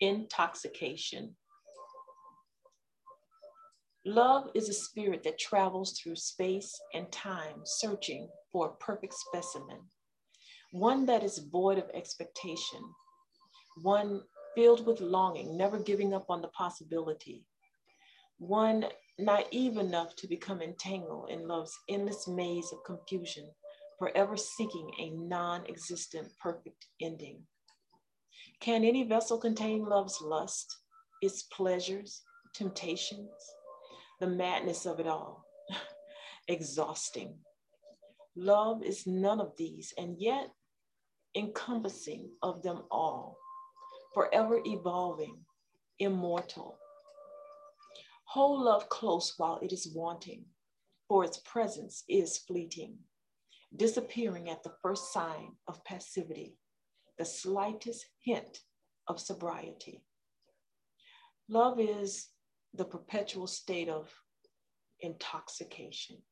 Intoxication. Love is a spirit that travels through space and time, searching for a perfect specimen, one that is void of expectation, one filled with longing, never giving up on the possibility, one naive enough to become entangled in love's endless maze of confusion, forever seeking a non-existent perfect ending. Can any vessel contain love's lust, its pleasures, temptations, the madness of it all? Exhausting. Love is none of these, and yet encompassing of them all, forever evolving, immortal. Hold love close while it is wanting, for its presence is fleeting, disappearing at the first sign of passivity, the slightest hint of sobriety. Love is the perpetual state of intoxication.